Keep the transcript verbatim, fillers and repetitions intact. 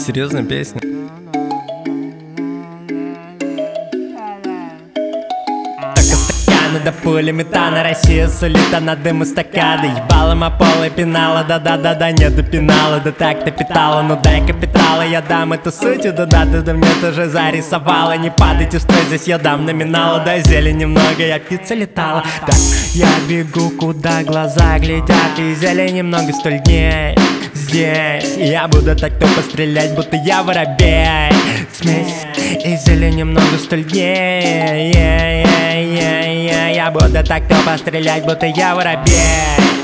Серьезная песня. До пули метана, Россия сулит, а на дым эстакады. Ебалом о пол и пенала, да-да-да-да, нету пенала. Да так ты питала, ну дай капитала, я дам эту суть, да-да, ты да мне тоже зарисовала. Не падайте в строй, здесь я дам номинала. Дай зелень немного, я птица летала. Так, я бегу, куда глаза глядят, и зелень немного столь дней. Здесь я буду так тупо стрелять, будто я воробей. Смесь и зелень немного столь дней. Я буду так тупо стрелять, будто я воробей.